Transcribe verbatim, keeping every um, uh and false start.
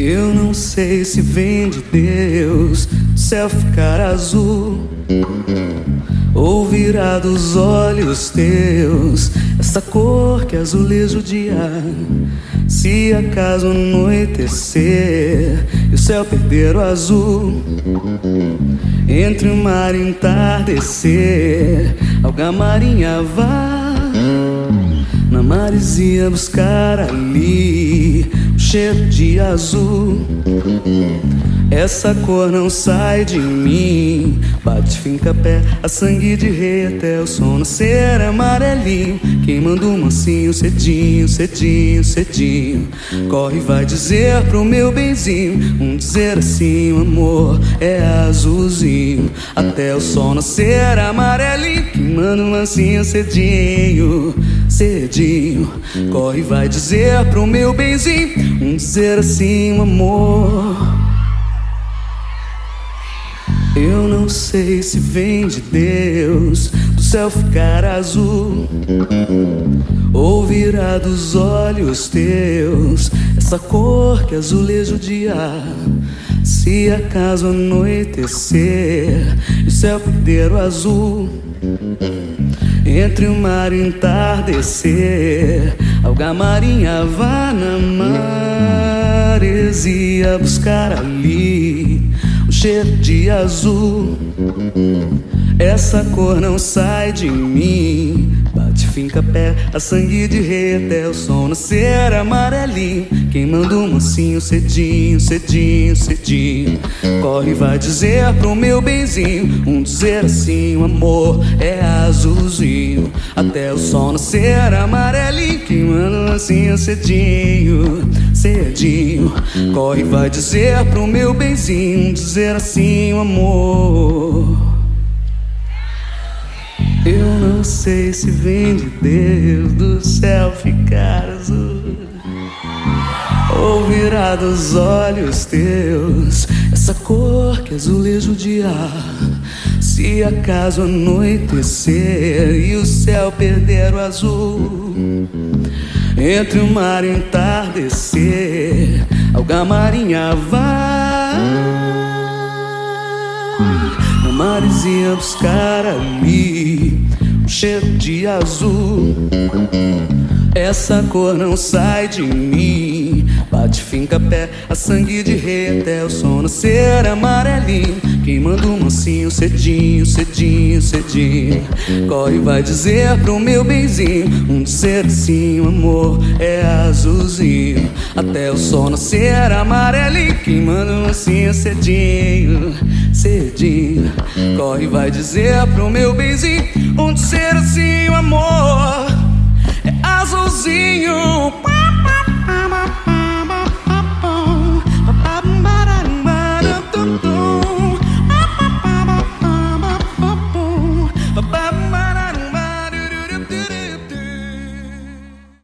Eu não sei se vem de Deus o céu ficar azul ou virar dos olhos teus essa cor que azulejo de ar. Se acaso anoitecer e o céu perder o azul, entre o mar e entardecer, alga marinha vá na maresia buscar ali o cheiro de azul. Essa cor não sai de mim, bate, finca pé, a sangue de rei até o sol nascer amarelinho, queimando mansinho, cedinho, cedinho, cedinho. Corre e vai dizer pro meu benzinho, um dizer assim, o amor é azulzinho, até o sol nascer amarelinho, queimando mansinho, cedinho, cedinho. Corre e vai dizer pro meu benzinho, um dizer assim, o amor. Eu não sei se vem de Deus do céu ficar azul ou virar dos olhos teus essa cor que azulejo de ar. Se acaso anoitecer e o céu perder o azul, entre o mar e entardecer, alga marinha vá na maresia buscar ali o cheiro de azul. Essa cor não sai de mim, bate, finca pé, a sangue de rei até o sol nascer amarelinho, queimando mansinho, cedinho, cedinho, cedinho. Corre e vai dizer pro meu benzinho, um dizer assim, o amor é azulzinho, até o sol nascer amarelinho, queimando mansinho, cedinho, cedinho. Corre e vai dizer pro meu benzinho, um dizer assim, o amor. Eu não sei se vem de Deus do céu ficar azul ou virar dos olhos teus essa cor que azulejo de ar. Se acaso anoitecer e o céu perder o azul, entre o mar e entardecer, alga marinha vá na maresia buscar ali o cheiro de azul. Essa cor não sai de mim, bate, finca pé, a sangue de rei até o sol nascer amarelinho, queimando mansinho, cedinho, cedinho, cedinho. Corre e vai dizer pro meu benzinho, um dizer assim, o amor é azulzinho, até o sol nascer amarelinho, queimando mansinho, cedinho, cedinho. Corre e vai dizer pro meu benzinho, um dizer assim, o amor é azulzinho.